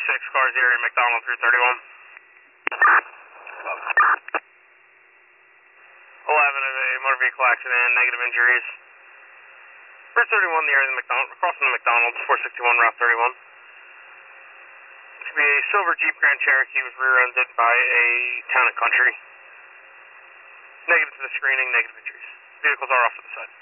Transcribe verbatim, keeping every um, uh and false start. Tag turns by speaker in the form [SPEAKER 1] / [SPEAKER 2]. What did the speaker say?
[SPEAKER 1] six, cars here in McDonald through thirty-one. eleven of a motor vehicle accident, negative injuries. Route thirty-one, the area of the McDonald, crossing the McDonald's, four sixty-one, Route thirty-one. Should be a silver Jeep Grand Cherokee was rear-ended by a Town and Country. Negative to the screening, negative injuries. Vehicles are off to the side.